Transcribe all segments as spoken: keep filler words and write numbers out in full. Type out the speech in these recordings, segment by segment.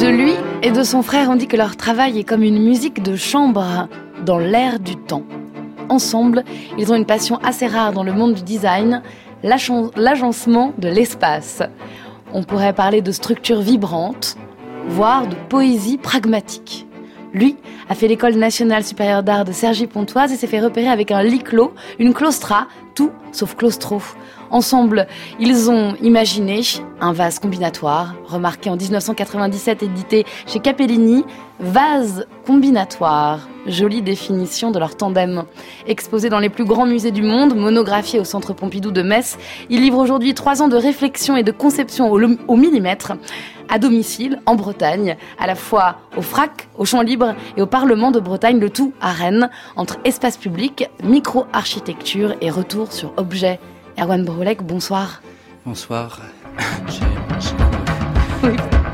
lui et de son frère, on dit que leur travail est comme une musique de chambre dans l'air du temps. Ensemble, ils ont une passion assez rare dans le monde du design, l'agencement de l'espace. On pourrait parler de structure vibrante, voire de poésie pragmatique. Lui a fait l'école nationale supérieure d'art de Cergy-Pontoise et s'est fait repérer avec un lit clos, une claustra, tout sauf claustro. Ensemble, ils ont imaginé un vase combinatoire, remarqué en dix-neuf cent quatre-vingt-dix-sept, édité chez Capellini, vase combinatoire. Jolie définition de leur tandem. Exposé dans les plus grands musées du monde, monographié au Centre Pompidou de Metz, il livre aujourd'hui trois ans de réflexion et de conception au, au millimètre, à domicile, en Bretagne, à la fois au F R A C, au Champ Libre et au Parlement de Bretagne, le tout à Rennes, entre espace public, micro-architecture et retour sur objet. Erwan Broulek, bonsoir. Bonsoir. J'ai... Oui.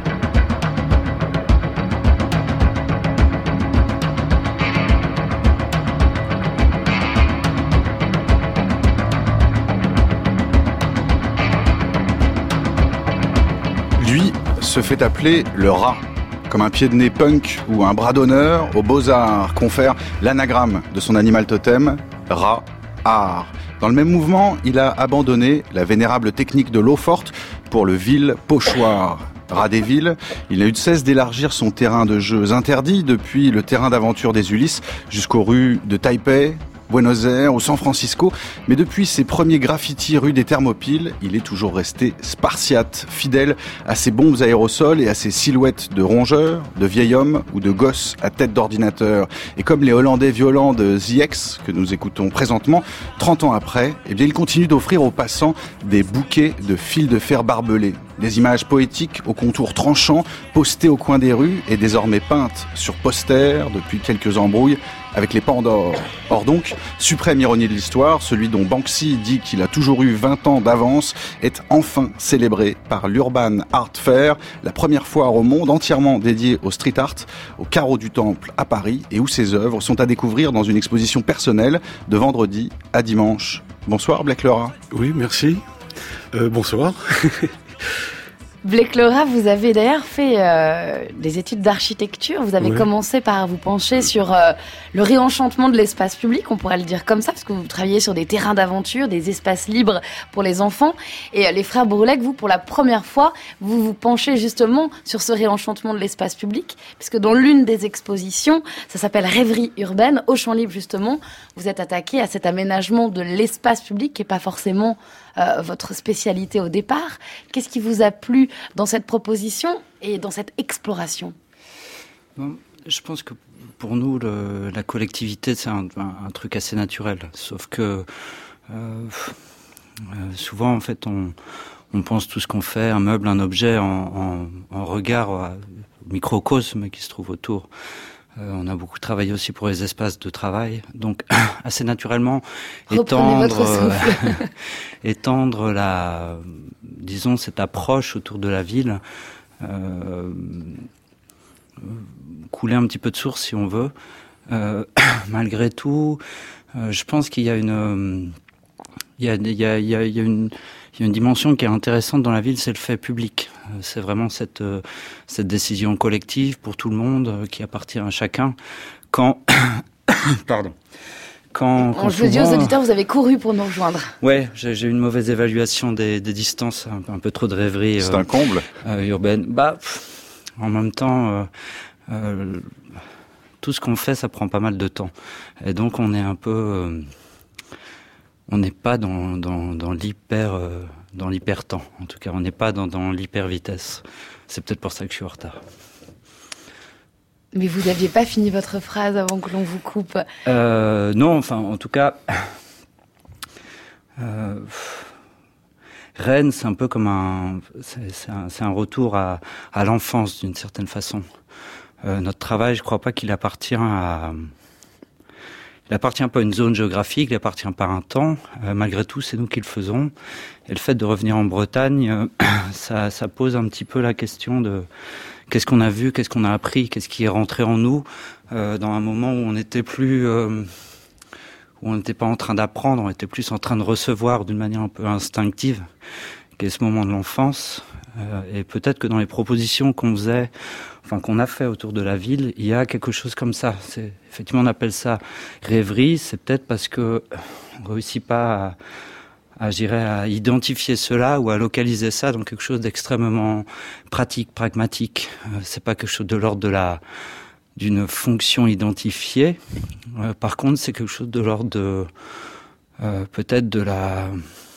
Lui se fait appeler le rat, comme un pied de nez punk ou un bras d'honneur aux Beaux-Arts confère l'anagramme de son animal totem, rat, art. Dans le même mouvement, il a abandonné la vénérable technique de l'eau forte pour le vil pochoir. Rat des villes, il n'a eu de cesse d'élargir son terrain de jeux interdits depuis le terrain d'aventure des Ulysses jusqu'aux rues de Taipei, Buenos Aires ou San Francisco, mais depuis ses premiers graffitis rue des Thermopyles, il est toujours resté spartiate, fidèle à ses bombes aérosols et à ses silhouettes de rongeurs, de vieil hommes ou de gosses à tête d'ordinateur. Et comme les Hollandais violents de The X, que nous écoutons présentement, trente ans après, eh bien, il continue d'offrir aux passants des bouquets de fils de fer barbelés. Des images poétiques aux contours tranchants, postées au coin des rues et désormais peintes sur posters depuis quelques embrouilles avec les Pandores. Or donc, suprême ironie de l'histoire, celui dont Banksy dit qu'il a toujours eu vingt ans d'avance est enfin célébré par l'Urban Art Fair, la première foire au monde entièrement dédiée au street art, au carreau du Temple à Paris, et où ses œuvres sont à découvrir dans une exposition personnelle de vendredi à dimanche. Bonsoir Blake Le Rat. Oui, merci. Euh, bonsoir. Blake Le Rat, vous avez d'ailleurs fait euh, des études d'architecture. Vous avez ouais. commencé par vous pencher sur euh, le réenchantement de l'espace public, on pourrait le dire comme ça, parce que vous travaillez sur des terrains d'aventure, des espaces libres pour les enfants. Et euh, les frères Broulek, vous, pour la première fois, vous vous penchez justement sur ce réenchantement de l'espace public, puisque dans l'une des expositions, ça s'appelle Rêverie urbaine, au Champ Libre justement, vous êtes attaqué à cet aménagement de l'espace public qui n'est pas forcément euh, votre spécialité au départ. Qu'est-ce qui vous a plu dans cette proposition et dans cette exploration? Bon, je pense que pour nous, le, la collectivité, c'est un, un, un truc assez naturel. Sauf que euh, euh, souvent, en fait, on, on pense tout ce qu'on fait, un meuble, un objet, en, en, en regard au microcosme qui se trouve autour. Euh, on a beaucoup travaillé aussi pour les espaces de travail, donc assez naturellement étendre, euh, étendre la, disons cette approche autour de la ville, euh, couler un petit peu de source si on veut. Euh, malgré tout, euh, je pense qu'il y a une, il y a, il y a, il y a, il y a une Il y a une dimension qui est intéressante dans la ville, c'est le fait public. C'est vraiment cette euh, cette décision collective pour tout le monde euh, qui appartient à chacun. Quand pardon. Quand, quand je le dis aux auditeurs, vous avez couru pour nous rejoindre. Ouais, j'ai, j'ai eu une mauvaise évaluation des, des distances, un, un peu trop de rêverie. C'est euh, un comble. Euh, urbaine. Bah, pff, en même temps, euh, euh, tout ce qu'on fait, ça prend pas mal de temps. Et donc, on est un peu euh, on n'est pas dans, dans, dans l'hyper, euh, dans l'hyper temps. En tout cas, on n'est pas dans, dans l'hyper vitesse. C'est peut-être pour ça que je suis en retard. Mais vous n'aviez pas fini votre phrase avant que l'on vous coupe. Euh, non, enfin, en tout cas, euh, Rennes, c'est un peu comme un, c'est, c'est un, c'est un retour à, à l'enfance d'une certaine façon. Euh, notre travail, je crois pas qu'il appartient à Il appartient pas à une zone géographique, il appartient pas à un temps. Euh, malgré tout, c'est nous qui le faisons. Et le fait de revenir en Bretagne, euh, ça, ça pose un petit peu la question de qu'est-ce qu'on a vu, qu'est-ce qu'on a appris, qu'est-ce qui est rentré en nous euh, dans un moment où on n'était plus, euh, où on n'était pas en train d'apprendre, on était plus en train de recevoir d'une manière un peu instinctive. qui est ce moment de l'enfance. Euh, et peut-être que dans les propositions qu'on faisait, enfin qu'on a fait autour de la ville, il y a quelque chose comme ça. C'est, effectivement, on appelle ça rêverie. C'est peut-être parce que on réussit pas à, à, je dirais, à identifier cela ou à localiser ça dans quelque chose d'extrêmement pratique, pragmatique. Euh, c'est pas quelque chose de l'ordre de la d'une fonction identifiée. Euh, par contre, c'est quelque chose de l'ordre de euh, peut-être de la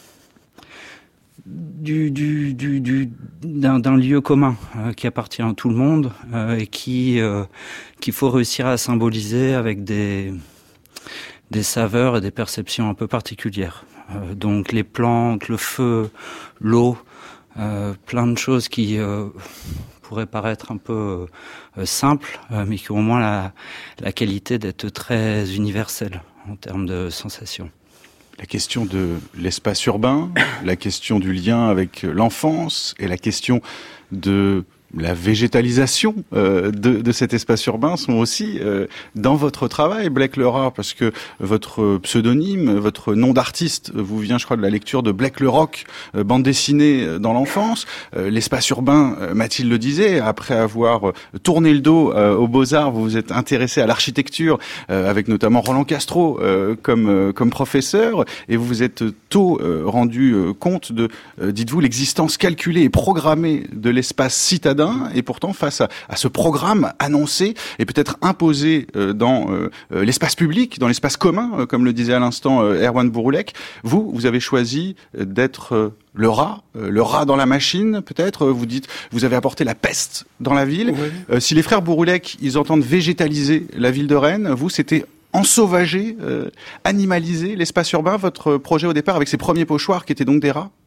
Du, du, du, du, d'un, d'un lieu commun euh, qui appartient à tout le monde euh, et qui euh, qu'il faut réussir à symboliser avec des des saveurs et des perceptions un peu particulières. Euh, donc les plantes, le feu, l'eau, euh, plein de choses qui euh, pourraient paraître un peu euh, simples, euh, mais qui ont au moins la, la qualité d'être très universelles en termes de sensations. La question de l'espace urbain, la question du lien avec l'enfance et la question de la végétalisation euh, de, de cet espace urbain sont aussi euh, dans votre travail, Blake le Rat, parce que votre pseudonyme, votre nom d'artiste vous vient, je crois, de la lecture de Blake le Rock, euh, bande dessinée dans l'enfance. Euh, l'espace urbain, euh, Mathilde le disait, après avoir tourné le dos euh, aux Beaux-Arts, vous vous êtes intéressé à l'architecture, euh, avec notamment Roland Castro euh, comme euh, comme professeur, et vous vous êtes tôt euh, rendu euh, compte de, euh, dites-vous, l'existence calculée et programmée de l'espace citadin. Et pourtant, face à, à ce programme annoncé et peut-être imposé euh, dans euh, l'espace public, dans l'espace commun, euh, comme le disait à l'instant euh, Erwan Bouroulek, vous, vous avez choisi d'être euh, le rat, euh, le rat dans la machine, peut-être. Vous dites, vous avez apporté la peste dans la ville. Oui. Euh, si les frères Bouroulek, ils entendent végétaliser la ville de Rennes, vous, c'était ensauvager, euh, animaliser l'espace urbain, votre projet au départ avec ces premiers pochoirs qui étaient donc des rats.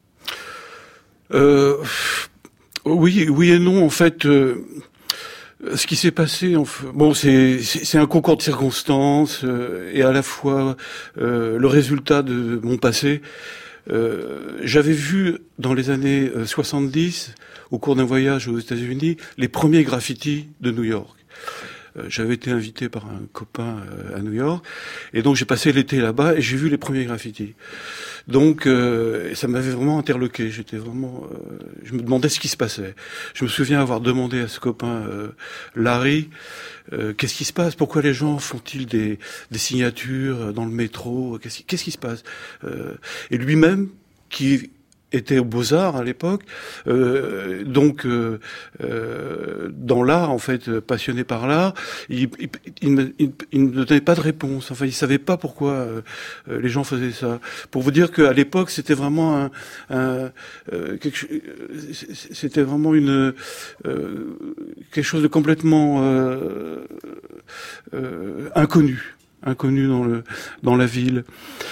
Euh... Oui, oui et non. En fait, euh, ce qui s'est passé, en fait, bon, c'est, c'est c'est un concours de circonstances euh, et à la fois euh, le résultat de mon passé. Euh, j'avais vu dans les années soixante-dix, au cours d'un voyage aux États-Unis, les premiers graffitis de New York. Euh, j'avais été invité par un copain euh, à New York, et donc j'ai passé l'été là-bas et j'ai vu les premiers graffitis. Donc euh, ça m'avait vraiment interloqué. J'étais vraiment, euh, je me demandais ce qui se passait. Je me souviens avoir demandé à ce copain euh, Larry, euh, qu'est-ce qui se passe? Pourquoi les gens font-ils des, des signatures dans le métro? Qu'est-ce qui, qu'est-ce qui se passe? euh, Et lui-même, qui était aux Beaux-Arts à l'époque, euh, donc euh, euh, dans l'art, en fait, passionné par l'art, il, il, il, il, il ne donnait pas de réponse. Enfin, il savait pas pourquoi euh, les gens faisaient ça. Pour vous dire qu'à l'époque, c'était vraiment un, un euh, quelque, c'était vraiment une euh, quelque chose de complètement euh, euh, inconnu, inconnu dans le dans la ville.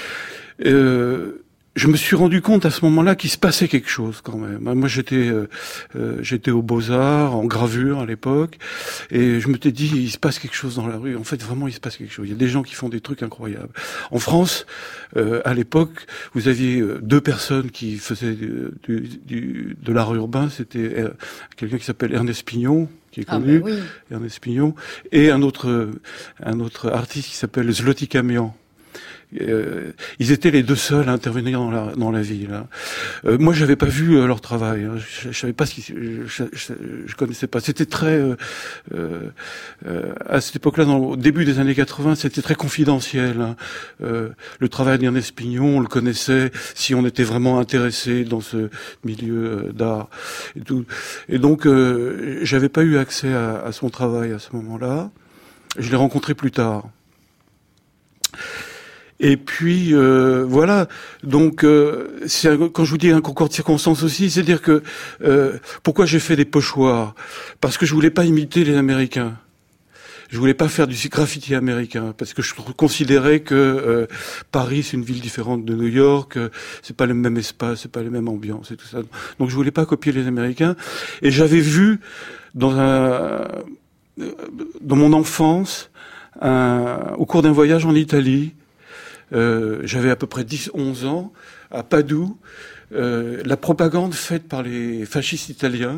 Euh, Je me suis rendu compte à ce moment-là qu'il se passait quelque chose quand même. Moi, j'étais, euh, euh, j'étais aux Beaux-Arts, en gravure à l'époque, et je me suis dit, il se passe quelque chose dans la rue. En fait, vraiment, il se passe quelque chose. Il y a des gens qui font des trucs incroyables. En France, euh, à l'époque, vous aviez deux personnes qui faisaient du, du, de l'art urbain. C'était euh, quelqu'un qui s'appelle Ernest Pignon, qui est connu, ah ben oui. Ernest Pignon, et un autre, un autre artiste qui s'appelle Zloty Kamian. Euh, ils étaient les deux seuls à intervenir dans la dans la ville. Hein. Euh, moi, j'avais pas vu euh, leur travail. Hein. Je, je savais pas ce qui, je, je, je, je connaissais pas. C'était très euh, euh, à cette époque-là, dans, au début des années quatre-vingts, c'était très confidentiel. Hein. Euh, le travail d'Ernest Pignon, on le connaissait si on était vraiment intéressé dans ce milieu d'art et tout. Et donc, euh, j'avais pas eu accès à, à son travail à ce moment-là. Je l'ai rencontré plus tard. Et puis euh, voilà, donc euh, c'est un, quand je vous dis un concours de circonstances aussi, c'est-à-dire que euh, pourquoi j'ai fait des pochoirs? Parce que je voulais pas imiter les Américains. Je voulais pas faire du graffiti américain parce que je considérais que euh, Paris c'est une ville différente de New York, euh, c'est pas le même espace, c'est pas les mêmes ambiances et tout ça. Donc je voulais pas copier les Américains. Et j'avais vu dans un dans mon enfance, un, au cours d'un voyage en Italie. Euh, j'avais à peu près dix onze ans, à Padoue, euh, la propagande faite par les fascistes italiens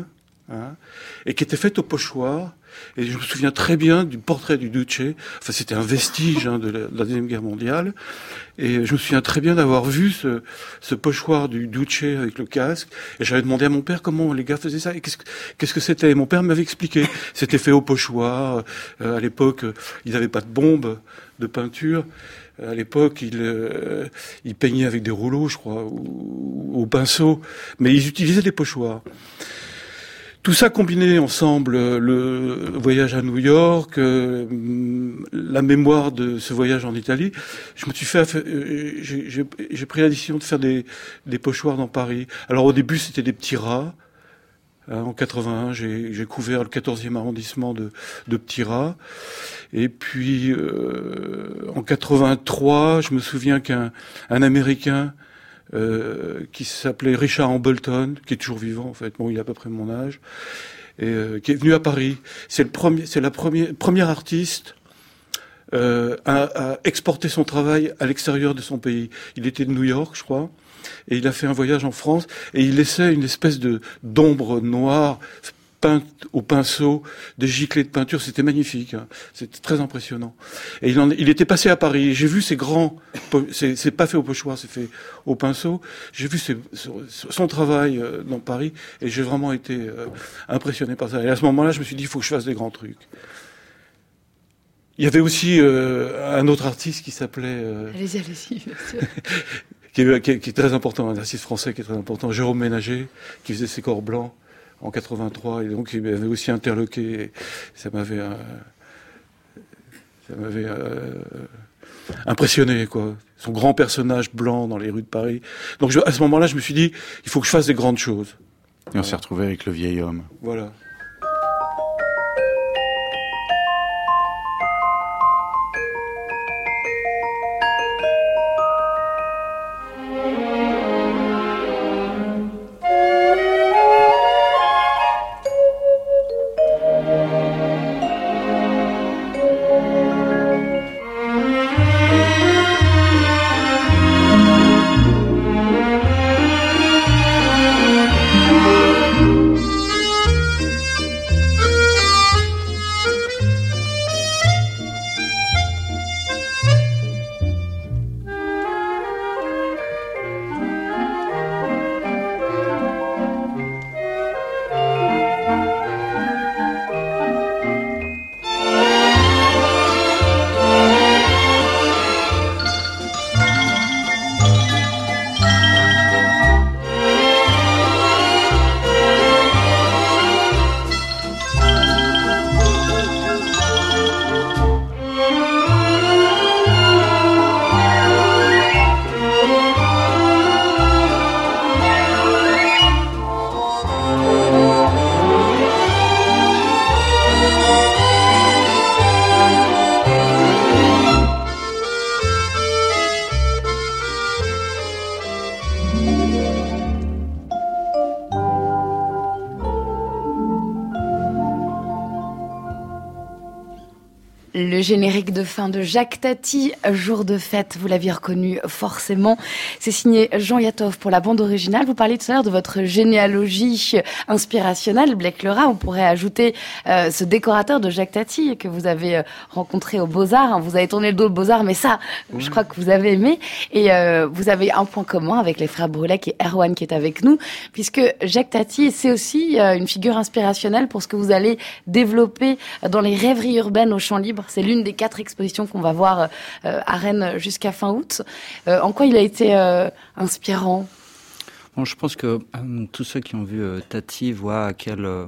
hein, et qui était faite au pochoir. Et je me souviens très bien du portrait du Duce. Enfin, c'était un vestige hein, de, la, de la Deuxième Guerre mondiale. Et je me souviens très bien d'avoir vu ce, ce pochoir du Duce avec le casque. Et j'avais demandé à mon père comment les gars faisaient ça. Et qu'est-ce que, qu'est-ce que c'était? Et mon père m'avait expliqué. C'était fait au pochoir. Euh, à l'époque, ils n'avaient pas de bombes de peinture. À l'époque, ils, euh, ils peignaient avec des rouleaux, je crois, ou, ou au pinceau. Mais ils utilisaient des pochoirs. Tout ça combiné ensemble, le voyage à New York, euh, la mémoire de ce voyage en Italie, je me suis fait, j'ai, j'ai, j'ai pris la décision de faire des, des pochoirs dans Paris. Alors au début, c'était des petits rats. Hein, en quatre-vingt-un, j'ai, j'ai couvert le quatorzième arrondissement de, de petits rats. Et puis euh, en quatre-vingt-trois, je me souviens qu'un un Américain Euh, qui s'appelait Richard Hambleton, qui est toujours vivant en fait, bon il a à peu près mon âge, et euh, qui est venu à Paris. C'est le premier, c'est la première premier artiste euh, à, à exporter son travail à l'extérieur de son pays. Il était de New York, je crois, et il a fait un voyage en France et il laissait une espèce de d'ombre noire peinte au pinceau, des giclées de peinture, c'était magnifique, hein. C'était très impressionnant. Et il, en, il était passé à Paris, j'ai vu ces grands, c'est, c'est pas fait au pochoir, c'est fait au pinceau, j'ai vu ses, son travail dans Paris, et j'ai vraiment été euh, impressionné par ça. Et à ce moment-là, je me suis dit, il faut que je fasse des grands trucs. Il y avait aussi euh, un autre artiste qui s'appelait... Euh, allez-y, allez-y, bien sûr. qui, est, qui, est, qui est très important, un artiste français qui est très important, Jérôme Ménager, qui faisait ses corps blancs en quatre-vingt-trois, et donc il m'avait aussi interloqué, et ça m'avait, euh, ça m'avait euh, impressionné, quoi. Son grand personnage blanc dans les rues de Paris. Donc je, à ce moment-là, je me suis dit, il faut que je fasse des grandes choses. Et on voilà. s'est retrouvé avec le vieil homme. Voilà. Le générique de fin de Jacques Tati, Jour de fête, vous l'aviez reconnu forcément. C'est signé Jean Yatov pour la bande originale. Vous parliez tout à l'heure de votre généalogie inspirationnelle, Blake le Rat. On pourrait ajouter euh, ce décorateur de Jacques Tati que vous avez euh, rencontré au Beaux-Arts. Vous avez tourné le dos au Beaux-Arts, mais ça, oui. Je crois que vous avez aimé. Et euh, vous avez un point commun avec les frères Brulec et Erwan qui est avec nous, puisque Jacques Tati, c'est aussi euh, une figure inspirationnelle pour ce que vous allez développer dans les rêveries urbaines au Champ Libre. C'est l'une des quatre expositions qu'on va voir euh, à Rennes jusqu'à fin août. Euh, en quoi il a été euh, inspirant ? Bon, je pense que euh, tous ceux qui ont vu euh, Tati voient à quelle, euh,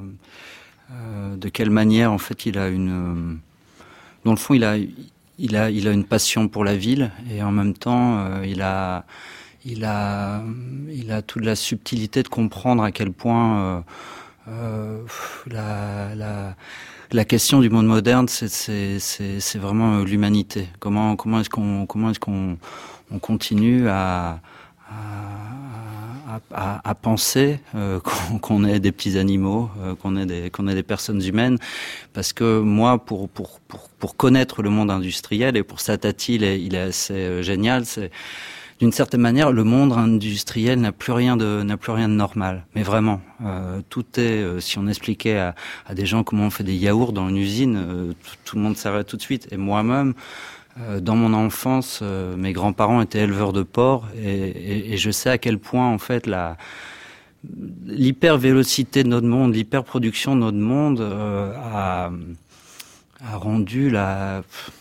de quelle manière, en fait, il a une... Euh, dans le fond, il a, il a, il a une passion pour la ville et en même temps, euh, il a, il a, il a toute la subtilité de comprendre à quel point euh, euh, la, la La question du monde moderne, c'est, c'est, c'est, c'est vraiment l'humanité. Comment, comment est-ce qu'on, comment est-ce qu'on, on continue à, à, à, à penser euh, qu'on, qu'on est des petits animaux, euh, qu'on est des, qu'on est des personnes humaines. Parce que moi, pour, pour, pour, pour connaître le monde industriel et pour ça, Tati, il est, il est assez génial. C'est, d'une certaine manière, le monde industriel n'a plus rien de n'a plus rien de normal. Mais vraiment, euh, tout est. Euh, si on expliquait à, à des gens comment on fait des yaourts dans une usine, euh, tout, tout le monde s'arrête tout de suite. Et moi-même, euh, dans mon enfance, euh, mes grands-parents étaient éleveurs de porcs, et, et, et je sais à quel point en fait la l'hyper-vélocité de notre monde, l'hyper-production de notre monde euh, a, a rendu la,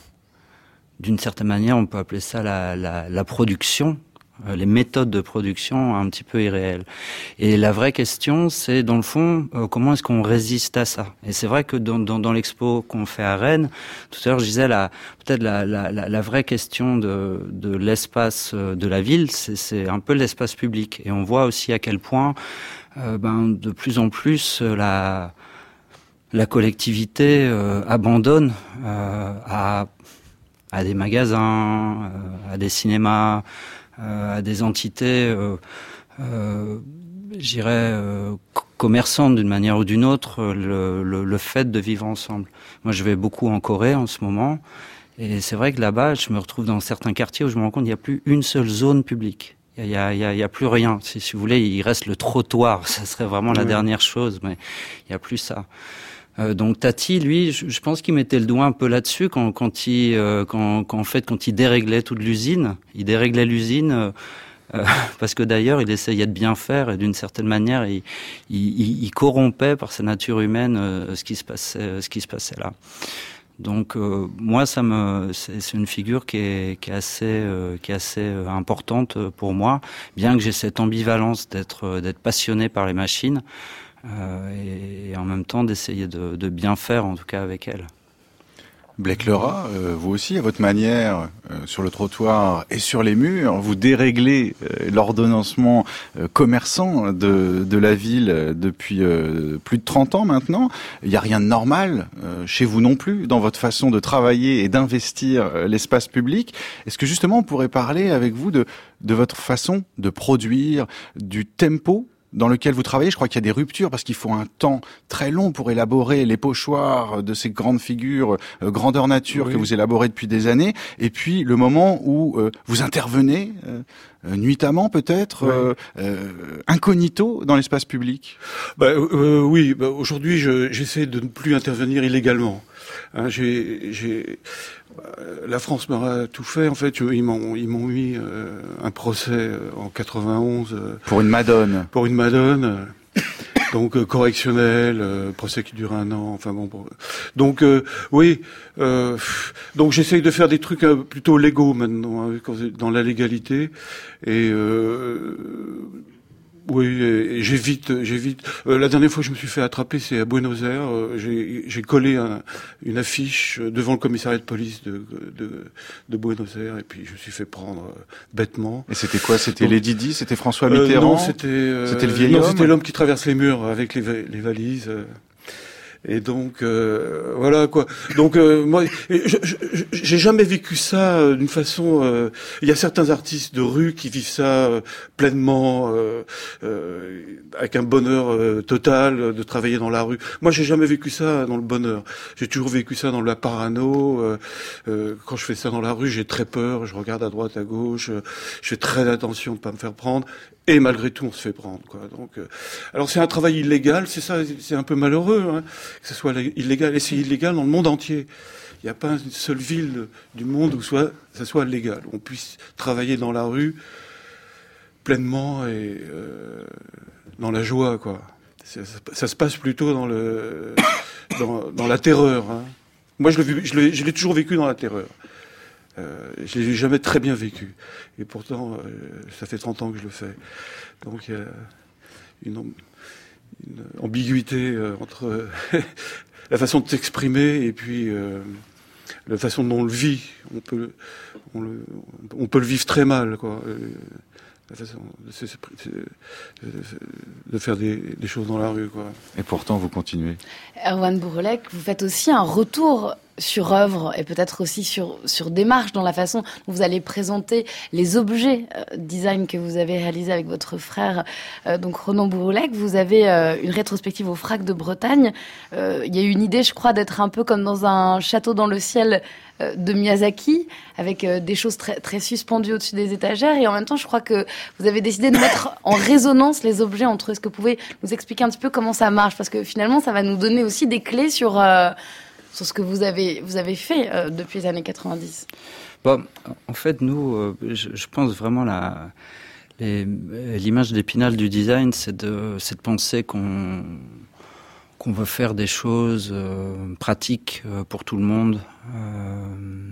d'une certaine manière, on peut appeler ça la, la, la production, euh, les méthodes de production un petit peu irréelles. Et la vraie question, c'est dans le fond, euh, comment est-ce qu'on résiste à ça? Et c'est vrai que dans, dans, dans l'expo qu'on fait à Rennes, tout à l'heure je disais la, peut-être la, la, la, la vraie question de, de l'espace de la ville, c'est, c'est un peu l'espace public. Et on voit aussi à quel point, euh, ben, de plus en plus, la, la collectivité euh, abandonne euh, à, à des magasins, euh, à des cinémas, Euh, à des entités, euh, euh, j'irais, euh, commerçantes d'une manière ou d'une autre, le, le, le fait de vivre ensemble. Moi, je vais beaucoup en Corée en ce moment, et c'est vrai que là-bas, je me retrouve dans certains quartiers où je me rends compte qu'il n'y a plus une seule zone publique. Il y a, il y a, il y a plus rien. Si, si vous voulez, il reste le trottoir. Ça serait vraiment la mmh. dernière chose, mais il n'y a plus ça. Euh, donc Tati, lui, je, je pense qu'il mettait le doigt un peu là-dessus quand, quand il, euh, quand, quand en fait, quand il déréglait toute l'usine, il déréglait l'usine euh, euh, parce que d'ailleurs, il essayait de bien faire et d'une certaine manière, il, il, il corrompait par sa nature humaine euh, ce qui se passait, ce qui se passait là. Donc euh, moi, ça me, c'est, c'est une figure qui est, qui est assez, euh, qui est assez euh, importante pour moi, bien que j'ai cette ambivalence d'être, euh, d'être passionné par les machines. Euh, et, et en même temps d'essayer de, de bien faire, en tout cas avec elle. Blake Lerat, euh, vous aussi, à votre manière, euh, sur le trottoir et sur les murs, vous déréglez euh, l'ordonnancement euh, commerçant de, de la ville depuis euh, plus de trente ans maintenant. Il n'y a rien de normal euh, chez vous non plus dans votre façon de travailler et d'investir euh, l'espace public. Est-ce que justement on pourrait parler avec vous de, de votre façon de produire, du tempo dans lequel vous travaillez? Je crois qu'il y a des ruptures parce qu'il faut un temps très long pour élaborer les pochoirs de ces grandes figures euh, grandeur nature oui. que vous élaborez depuis des années. Et puis le moment où euh, vous intervenez euh, euh, nuitamment peut-être, oui. euh, euh, incognito dans l'espace public. Bah, euh, oui, bah, aujourd'hui je, j'essaie de ne plus intervenir illégalement. Hein, j'ai, j'ai, la France m'aura tout fait. En fait, ils m'ont, ils m'ont mis euh, un procès euh, en quatre-vingt-onze euh, pour une madone. Pour une madone, euh, donc euh, correctionnel, euh, procès qui dure un an. Enfin bon, bon. donc euh, oui. Euh, donc j'essaye de faire des trucs euh, plutôt légaux maintenant, hein, dans la légalité et. Euh, Oui, et j'évite, j'évite. Euh, la dernière fois que je me suis fait attraper, c'est à Buenos Aires. Euh, j'ai, j'ai collé un, une affiche devant le commissariat de police de, de, de Buenos Aires, et puis je me suis fait prendre euh, bêtement. Et c'était quoi? C'était Lady Di? C'était François Mitterrand? euh, Non, c'était. Euh, c'était le vieil non, homme. C'était l'homme qui traverse les murs avec les, va- les valises. Euh. Et donc euh, voilà quoi. Donc euh, moi, je, je, j'ai jamais vécu ça euh, d'une façon. Euh, il y a certains artistes de rue qui vivent ça euh, pleinement, euh, euh, avec un bonheur euh, total de travailler dans la rue. Moi, j'ai jamais vécu ça dans le bonheur. J'ai toujours vécu ça dans la parano. Euh, euh, quand je fais ça dans la rue, j'ai très peur. Je regarde à droite, à gauche. Euh, je fais très attention de pas me faire prendre. Et malgré tout, on se fait prendre, quoi. Donc, euh, alors c'est un travail illégal, c'est ça, c'est un peu malheureux, hein, que ce soit illégal. Et c'est illégal dans le monde entier. Il n'y a pas une seule ville du monde où soit, ça soit légal, où on puisse travailler dans la rue pleinement et euh, dans la joie, quoi. Ça, ça, ça se passe plutôt dans le, dans, dans la terreur. Hein. Moi, je l'ai, je l'ai, je l'ai toujours vécu dans la terreur. Euh, je l'ai jamais très bien vécu. Et pourtant, euh, ça fait trente ans que je le fais. Donc, il y a une, une ambiguïté euh, entre euh, la façon de s'exprimer et puis euh, la façon dont on le vit. On peut, on, le, on peut le vivre très mal, quoi. Euh, la façon de, de faire des, des choses dans la rue, quoi. Et pourtant, vous continuez. Erwan Bourelec, vous faites aussi un retour sur œuvre et peut-être aussi sur, sur démarche dans la façon dont vous allez présenter les objets euh, design que vous avez réalisés avec votre frère, euh, donc Ronan Bouroulec. Vous avez euh, une rétrospective au Frac de Bretagne. Euh, il y a eu une idée, je crois, d'être un peu comme dans un château dans le ciel euh, de Miyazaki, avec euh, des choses très, très suspendues au-dessus des étagères. Et en même temps, je crois que vous avez décidé de mettre en résonance les objets entre eux. Est-ce que vous pouvez nous expliquer un petit peu comment ça marche? Parce que finalement, ça va nous donner aussi des clés sur... Euh, sur ce que vous avez, vous avez fait euh, depuis les années quatre-vingt-dix. Bon, en fait, nous, euh, je, je pense vraiment la, les, l'image d'Épinal du design, c'est de, c'est de penser qu'on, qu'on veut faire des choses euh, pratiques euh, pour tout le monde. Euh,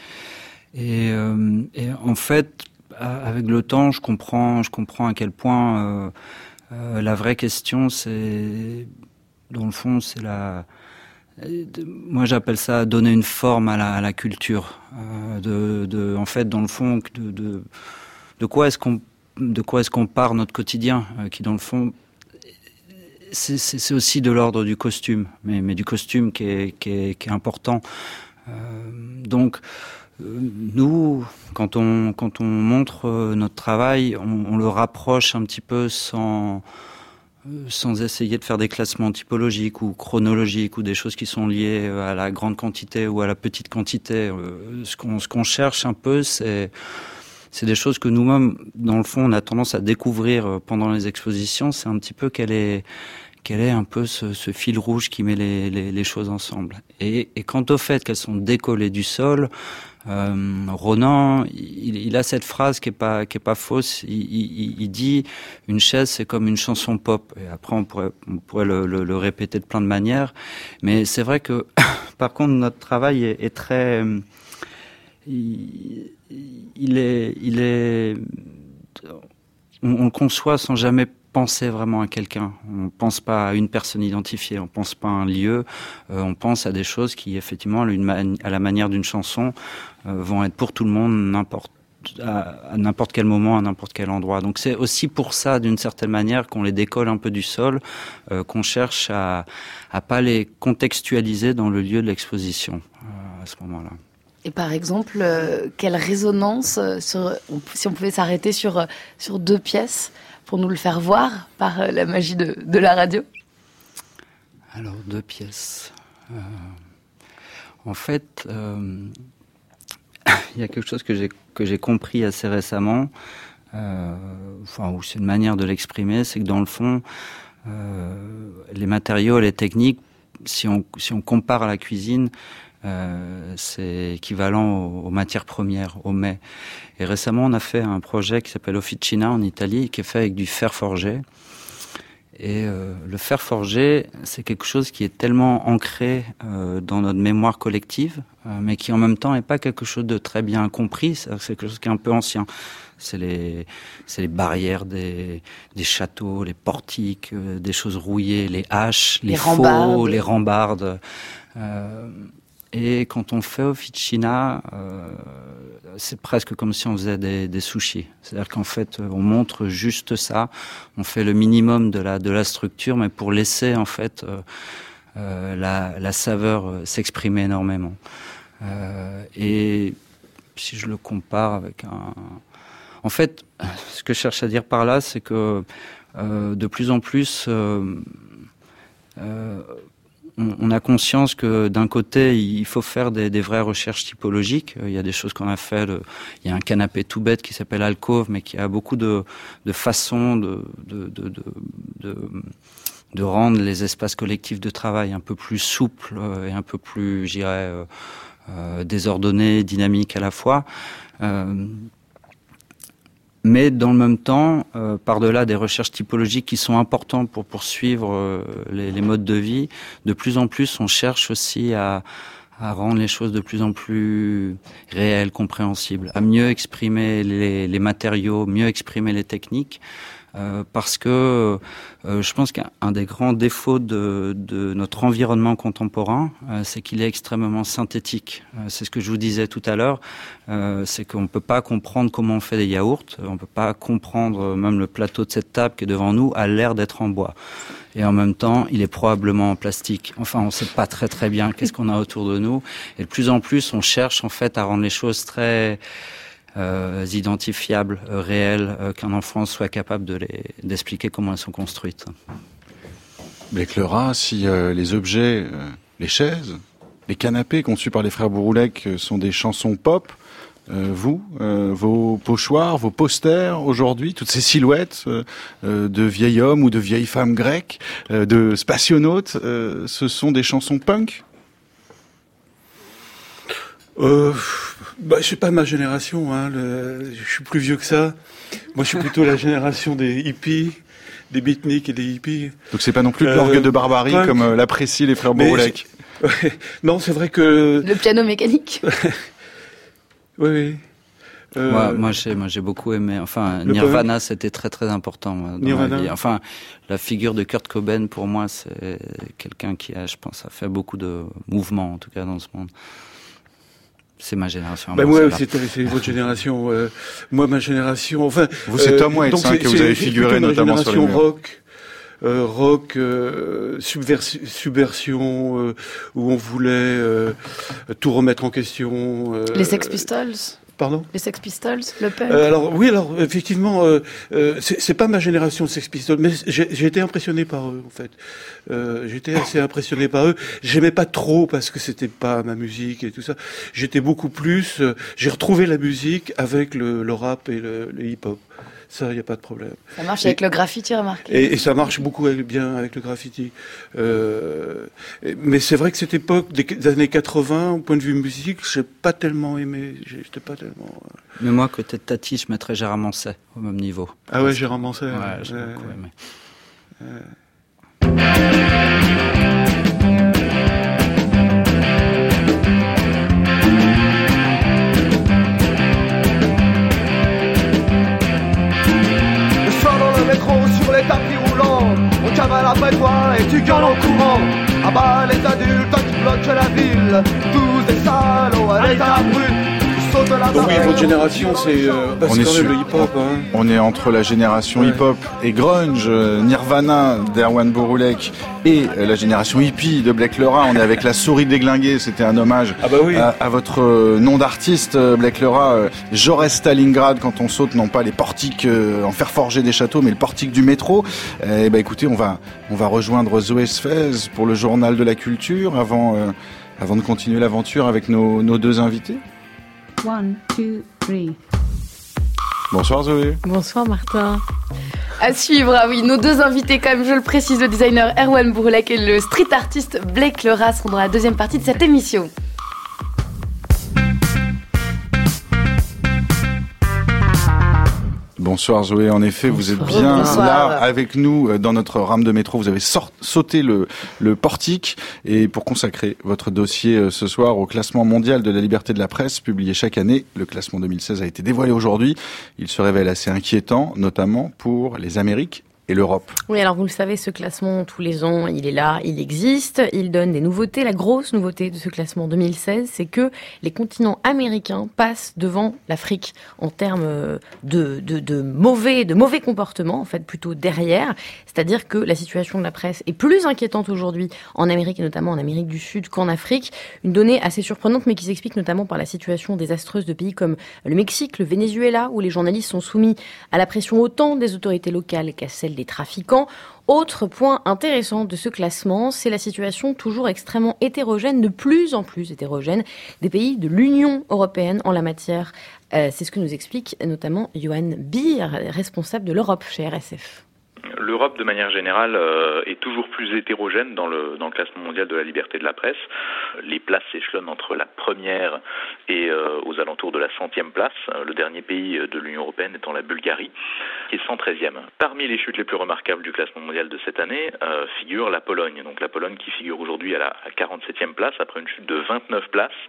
et, euh, et en fait, avec le temps, je comprends, je comprends à quel point euh, euh, la vraie question, c'est, dans le fond, c'est la... Moi, j'appelle ça donner une forme à la, à la culture. Euh, de, de, en fait, dans le fond, de, de, de quoi est-ce qu'on, de quoi est-ce qu'on part notre quotidien, euh, qui, dans le fond, c'est, c'est, c'est aussi de l'ordre du costume, mais, mais du costume qui est, qui est, qui est important. Euh, donc, euh, nous, quand on, quand on montre euh, notre travail, on, on le rapproche un petit peu sans. sans essayer de faire des classements typologiques ou chronologiques ou des choses qui sont liées à la grande quantité ou à la petite quantité. Ce qu'on, ce qu'on cherche un peu, c'est, c'est des choses que nous-mêmes, dans le fond, on a tendance à découvrir pendant les expositions. C'est un petit peu quel est, quel est un peu ce, ce fil rouge qui met les, les, les choses ensemble. Et, et quant au fait qu'elles sont décollées du sol, Euh, Ronan, il, il a cette phrase qui est pas qui est pas fausse. Il, il, il dit une chaise c'est comme une chanson pop. Et après on pourrait on pourrait le, le, le répéter de plein de manières. Mais c'est vrai que par contre notre travail est, est très il, il est il est on, on le conçoit sans jamais penser vraiment à quelqu'un. On pense pas à une personne identifiée, on pense pas à un lieu, euh, on pense à des choses qui, effectivement, à, une mani- à la manière d'une chanson, euh, vont être pour tout le monde, n'importe, à, à n'importe quel moment, à n'importe quel endroit. Donc c'est aussi pour ça, d'une certaine manière, qu'on les décolle un peu du sol, euh, qu'on cherche à, à pas les contextualiser dans le lieu de l'exposition, euh, à ce moment-là. Et par exemple, euh, quelle résonance, euh, sur, si on pouvait s'arrêter sur, euh, sur deux pièces, pour nous le faire voir par euh, la magie de, de la radio? Alors, deux pièces. Euh, en fait, euh, il y a quelque chose que j'ai, que j'ai compris assez récemment, euh, enfin, ou c'est une manière de l'exprimer, c'est que dans le fond, euh, les matériaux et les techniques, si on, si on compare à la cuisine, Euh, c'est équivalent aux, aux matières premières, aux mets. Et récemment, on a fait un projet qui s'appelle Officina en Italie, qui est fait avec du fer forgé. Et euh, le fer forgé, c'est quelque chose qui est tellement ancré euh, dans notre mémoire collective, euh, mais qui en même temps n'est pas quelque chose de très bien compris. C'est, c'est quelque chose qui est un peu ancien. C'est les, c'est les barrières des, des châteaux, les portiques, euh, des choses rouillées, les haches, les, les faux, rambardes. les rambardes. Euh, Et quand on fait Officina, euh, c'est presque comme si on faisait des, des sushis. C'est-à-dire qu'en fait, on montre juste ça. On fait le minimum de la de la structure, mais pour laisser en fait euh, euh, la, la saveur s'exprimer énormément. Euh, et si je le compare avec un, en fait, ce que je cherche à dire par là, c'est que euh, de plus en plus euh, euh, on a conscience que d'un côté, il faut faire des, des vraies recherches typologiques. Il y a des choses qu'on a fait. Le, il y a un canapé tout bête qui s'appelle Alcove, mais qui a beaucoup de, de façons de, de, de, de, de, de rendre les espaces collectifs de travail un peu plus souples et un peu plus, je dirais, euh, euh, désordonnés, dynamiques à la fois. Euh, Mais dans le même temps, euh, par-delà des recherches typologiques qui sont importantes pour poursuivre euh, les, les modes de vie, de plus en plus on cherche aussi à, à rendre les choses de plus en plus réelles, compréhensibles, à mieux exprimer les, les matériaux, mieux exprimer les techniques. euh, parce que euh, je pense qu'un des grands défauts de, de notre environnement contemporain, euh, c'est qu'il est extrêmement synthétique. Euh, c'est ce que je vous disais tout à l'heure, euh, c'est qu'on ne peut pas comprendre comment on fait des yaourts, on ne peut pas comprendre même le plateau de cette table qui est devant nous a l'air d'être en bois. Et en même temps, il est probablement en plastique. Enfin, on ne sait pas très très bien qu'est-ce qu'on a autour de nous. Et de plus en plus, on cherche en fait à rendre les choses très euh, identifiables, euh, réelles, euh, qu'un enfant soit capable de les, d'expliquer comment elles sont construites. Blake Le Rat, si euh, les objets, euh, les chaises, les canapés conçus par les frères Bouroulec euh, sont des chansons pop, Euh, vous, euh, vos pochoirs, vos posters aujourd'hui, toutes ces silhouettes euh, euh, de vieils hommes ou de vieilles femmes grecques, euh, de spationautes, euh, ce sont des chansons punk ? Euh, bah, c'est pas ma génération, hein, le, je suis plus vieux que ça. Moi, je suis plutôt la génération des hippies, des beatniks et des hippies. Donc c'est pas non plus de euh, l'orgue de barbarie punk. comme euh, l'apprécient les frères Bouroulec. Ouais, non, c'est vrai que... Le piano mécanique. Oui, oui. Euh, Moi, moi, j'ai, moi, j'ai beaucoup aimé. Enfin, Le Nirvana, punk. c'était très, très important moi, dans Nirvana. ma vie. Enfin, la figure de Kurt Cobain, pour moi, c'est quelqu'un qui a, je pense, a fait beaucoup de mouvements, en tout cas, dans ce monde. C'est ma génération. Ben moi, ouais, c'est, c'est, c'est votre génération. Euh, moi, ma génération. Enfin, Vous, c'est Tom euh, Waits, donc hein, c'est, que vous c'est, avez c'est figuré plutôt ma notamment sur les génération murs. rock. Euh, rock, euh, subversi- subversion, euh, où on voulait euh, tout remettre en question. Euh, Les Sex Pistols. Pardon ? Les Sex Pistols, le punk. Euh, alors oui, alors effectivement, euh, euh, c'est, c'est pas ma génération de Sex Pistols, mais j'ai, j'ai été impressionné par eux en fait. Euh, j'étais assez impressionné par eux. J'aimais pas trop parce que c'était pas ma musique et tout ça. J'étais beaucoup plus. Euh, j'ai retrouvé la musique avec le, le rap et le, le hip-hop. Ça, il y a pas de problème. Ça marche et, avec le graffiti, remarquez. Et, et ça marche beaucoup avec, bien avec le graffiti. Euh, et, mais c'est vrai que cette époque des, des années quatre-vingts, au point de vue musique, j'ai pas tellement aimé. J'étais pas tellement. Euh... Mais moi, côté de Tati, je mettrais Gérard Manset au même niveau. Ah ouais, Gérard Manset. Ouais, ouais, j'ai ouais, beaucoup aimé. Euh... Sur les tapis roulants, on cavale après toi et tu gueules en courant. Ah bah les adultes qui bloquent la ville, tous des salauds à l'état brut. Donc oui, votre génération, c'est, euh, bah, On c'est est quand même sur- le hip-hop. Hein. On est entre la génération Ouais. hip-hop et grunge, euh, Nirvana d'Erwan Bouroulec et euh, la génération hippie de Blake Le Rat. On est avec La Souris Déglinguée, c'était un hommage Ah bah oui. à, à votre euh, nom d'artiste, euh, Blake Le Rat. Euh, Jaurès Stalingrad, quand on saute, non pas les portiques euh, en fer forgé des châteaux, mais le portique du métro. Euh, et bah écoutez, on va, on va rejoindre Zoé Sfez pour le journal de la culture avant, euh, avant de continuer l'aventure avec nos, nos deux invités. One, two, three. Bonsoir Zoé. Bonsoir Martin. À suivre, ah oui, nos deux invités, comme je le précise, le designer Erwan Bouroulec et le street artiste Blake Le Rat seront dans la deuxième partie de cette émission. Bonsoir Zoé, en effet, vous êtes Bonsoir. bien Bonsoir. là avec nous euh, dans notre rame de métro. Vous avez sort- sauté le, le portique et pour consacrer votre dossier euh, ce soir au classement mondial de la liberté de la presse publié chaque année. Le classement deux mille seize a été dévoilé aujourd'hui. Il se révèle assez inquiétant, notamment pour les Amériques et l'Europe. Oui, alors vous le savez, ce classement, tous les ans, il est là, il existe, il donne des nouveautés. La grosse nouveauté de ce classement deux mille seize, c'est que les continents américains passent devant l'Afrique en termes de, de, de mauvais, de mauvais comportements, en fait, plutôt derrière. C'est-à-dire que la situation de la presse est plus inquiétante aujourd'hui en Amérique, et notamment en Amérique du Sud, qu'en Afrique. Une donnée assez surprenante, mais qui s'explique notamment par la situation désastreuse de pays comme le Mexique, le Venezuela, où les journalistes sont soumis à la pression autant des autorités locales qu'à celle des trafiquants. Autre point intéressant de ce classement, c'est la situation toujours extrêmement hétérogène, de plus en plus hétérogène, des pays de l'Union européenne en la matière. Euh, c'est ce que nous explique notamment Johan Beer, responsable de l'Europe chez R S F. L'Europe, de manière générale, euh, est toujours plus hétérogène dans le, dans le classement mondial de la liberté de la presse. Les places s'échelonnent entre la première et euh, aux alentours de la centième place. Le dernier pays de l'Union européenne étant la Bulgarie, qui est cent treizième. Parmi les chutes les plus remarquables du classement mondial de cette année euh, figure la Pologne. Donc la Pologne qui figure aujourd'hui à la quarante-septième place après une chute de vingt-neuf places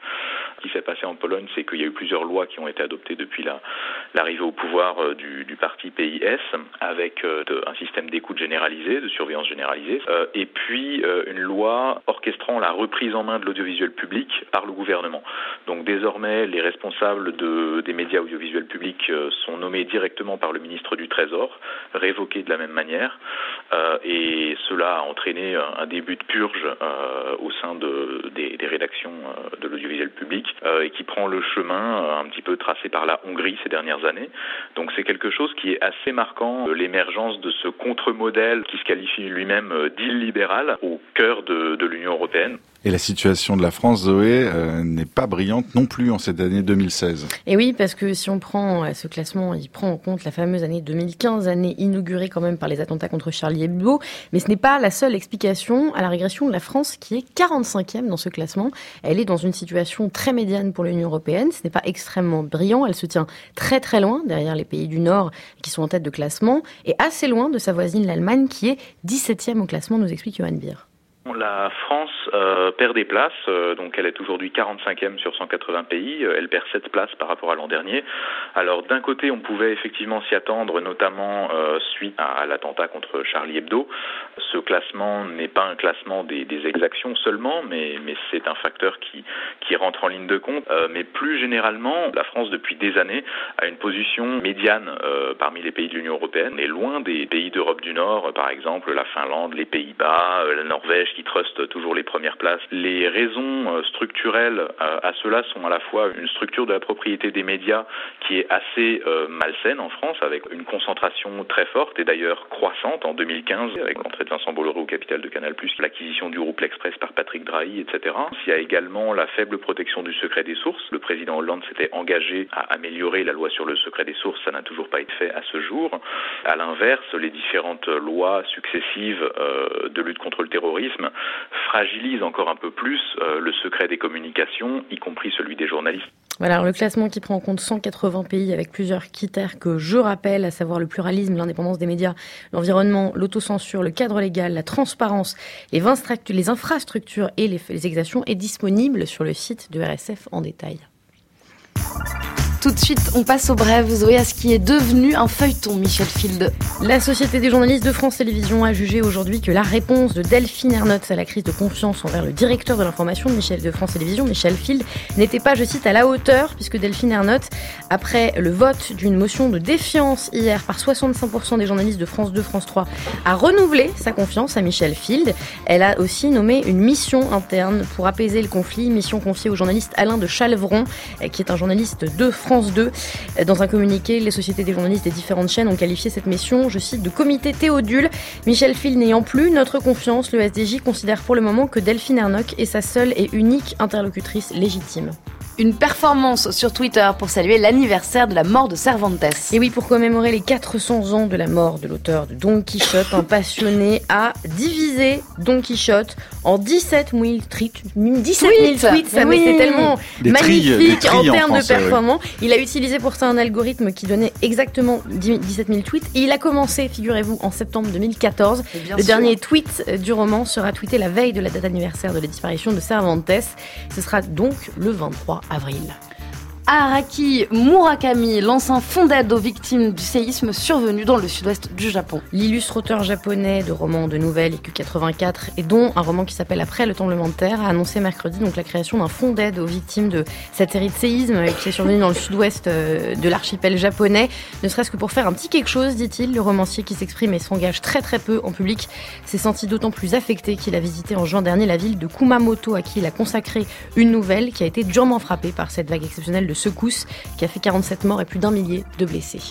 Ce qui s'est passé en Pologne, c'est qu'il y a eu plusieurs lois qui ont été adoptées depuis la, l'arrivée au pouvoir euh, du, du parti P I S, avec euh, de, un système d'écoute généralisé, de surveillance généralisée, euh, et puis euh, une loi orchestrant la reprise en main de l'audiovisuel public par le gouvernement. Donc désormais, les responsables de, des médias audiovisuels publics euh, sont nommés directement par le ministre du Trésor, révoqués de la même manière, euh, et cela a entraîné un début de purge euh, au sein de, des, des rédactions euh, de l'audiovisuel public, euh, et qui prend le chemin euh, un petit peu tracé par la Hongrie ces dernières années. Donc c'est quelque chose qui est assez marquant, euh, l'émergence de ce contre-modèle qui se qualifie lui-même euh, d'illibéral au cœur de, de l'Union européenne. Et la situation de la France, Zoé, euh, n'est pas brillante non plus en cette année deux mille seize. Et oui, parce que si on prend euh, ce classement, il prend en compte la fameuse année deux mille quinze, année inaugurée quand même par les attentats contre Charlie Hebdo. Mais ce n'est pas la seule explication à la régression de la France qui est quarante-cinquième dans ce classement. Elle est dans une situation très médiane pour l'Union européenne. Ce n'est pas extrêmement brillant. Elle se tient très très loin derrière les pays du Nord qui sont en tête de classement et assez loin de sa voisine l'Allemagne qui est dix-septième au classement, nous explique Johan Beer. La France euh, perd des places, euh, donc elle est aujourd'hui quarante-cinquième sur cent quatre-vingts pays, euh, elle perd sept places par rapport à l'an dernier. Alors d'un côté, on pouvait effectivement s'y attendre, notamment euh, suite à, à l'attentat contre Charlie Hebdo. Ce classement n'est pas un classement des, des exactions seulement, mais, mais c'est un facteur qui, qui rentre en ligne de compte. Euh, mais plus généralement, la France depuis des années a une position médiane euh, parmi les pays de l'Union européenne, et loin des pays d'Europe du Nord, euh, par exemple la Finlande, les Pays-Bas, euh, la Norvège, qui trustent toujours les premières places. Les raisons structurelles à cela sont à la fois une structure de la propriété des médias qui est assez euh, malsaine en France, avec une concentration très forte et d'ailleurs croissante en deux mille quinze, avec l'entrée de Vincent Bolloré au capital de Canal+, l'acquisition du groupe L'Express par Patrick Drahi, et cetera. Il y a également la faible protection du secret des sources. Le président Hollande s'était engagé à améliorer la loi sur le secret des sources, ça n'a toujours pas été fait à ce jour. À l'inverse, les différentes lois successives euh, de lutte contre le terrorisme fragilise encore un peu plus euh, le secret des communications, y compris celui des journalistes. Voilà, alors le classement qui prend en compte cent quatre-vingts pays avec plusieurs critères que je rappelle, à savoir le pluralisme, l'indépendance des médias, l'environnement, l'autocensure, le cadre légal, la transparence, les, les infrastructures et les, les exactions, est disponible sur le site de R S F en détail. Tout de suite, on passe au bref, Zoé, à ce qui est devenu un feuilleton, Michel Field. La Société des journalistes de France Télévisions a jugé aujourd'hui que la réponse de Delphine Ernotte à la crise de confiance envers le directeur de l'information de, Michel, de France Télévisions, Michel Field, n'était pas, je cite, à la hauteur, puisque Delphine Ernotte, après le vote d'une motion de défiance hier par soixante-cinq pour cent des journalistes de France deux, France trois, a renouvelé sa confiance à Michel Field. Elle a aussi nommé une mission interne pour apaiser le conflit, mission confiée au journaliste Alain de Chalvron, qui est un journaliste de France deux. Dans un communiqué, les sociétés des journalistes des différentes chaînes ont qualifié cette mission, je cite, de comité Théodule. Michel Field n'ayant plus notre confiance, le S D J considère pour le moment que Delphine Ernotte est sa seule et unique interlocutrice légitime. Une performance sur Twitter pour saluer l'anniversaire de la mort de Cervantes. Et oui, pour commémorer les quatre cents ans de la mort de l'auteur de Don Quichotte, un passionné a divisé Don Quichotte en dix-sept mille tweets. dix-sept mille tweets, ça oui. C'est tellement des magnifique trilles, en termes en français, de performance. Oui. Il a utilisé pour ça un algorithme qui donnait exactement dix-sept mille tweets. Et il a commencé, figurez-vous, en septembre deux mille quatorze. Le sûr. dernier tweet du roman sera tweeté la veille de la date anniversaire de la disparition de Cervantes. Ce sera donc le vingt-trois avril. Araki Murakami lance un fonds d'aide aux victimes du séisme survenu dans le sud-ouest du Japon. L'illustre auteur japonais de romans, de nouvelles I Q quatre-vingt-quatre et dont un roman qui s'appelle Après le tremblement de terre a annoncé mercredi donc la création d'un fonds d'aide aux victimes de cette série de séismes qui est survenu dans le sud-ouest de l'archipel japonais. Ne serait-ce que pour faire un petit quelque chose, dit-il, le romancier qui s'exprime et s'engage très très peu en public s'est senti d'autant plus affecté qu'il a visité en juin dernier la ville de Kumamoto à qui il a consacré une nouvelle qui a été durement frappée par cette vague exceptionnelle de secousse qui a fait quarante-sept morts et plus d'un millier de blessés.